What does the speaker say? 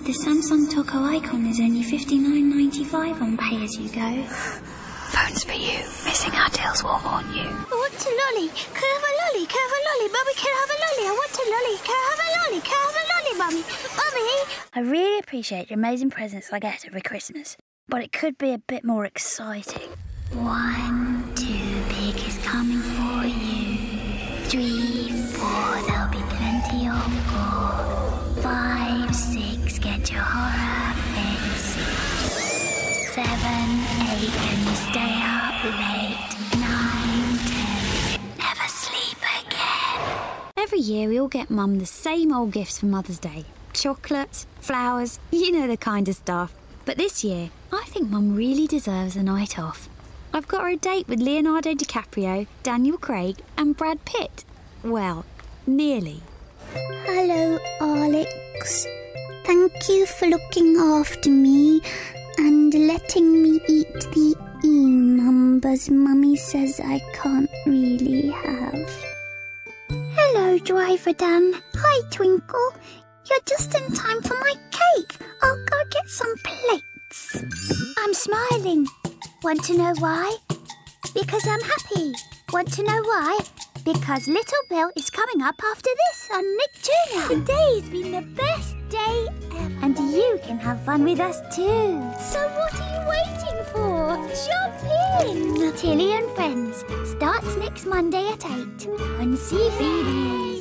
The Samsung Toco Icon is only $59.95 on pay-as-you-go. Phone's for you. Missing our deals will haunt you. I want a lolly. Can I have a lolly? Can I have a lolly? Mummy, can I have a lolly? I want a lolly. Can I have a lolly? Can I have a lolly, Mummy? Mummy! I really appreciate the amazing presents I get every Christmas, but it could be a bit more exciting. 1, 2, big is coming for you. 3, 4, there'll be plenty of gore. 5, 6, get your horror fix. 7, 8, can you stay up late? 9, 10, never sleep again. Every year we all get Mum the same old gifts for Mother's Day. Chocolates, flowers, you know the kind of stuff. But this year, I think Mum really deserves a night off. I've got her a date with Leonardo DiCaprio, Daniel Craig and Brad Pitt. Well, nearly. Hello, Alex. Thank you for looking after me and letting me eat the E-numbers Mummy says I can't really have. Hello, Driver Dan. Hi, Twinkle. You're just in time for my cake. I'll go get some plates. I'm smiling. Want to know why? Because I'm happy. Want to know why? Because Little Bill is coming up after this on Nick Jr. Today's been the best day ever. And you can have fun with us too. So what are you waiting for? Jump in! Tilly and Friends starts next Monday at 8 on CBeebies.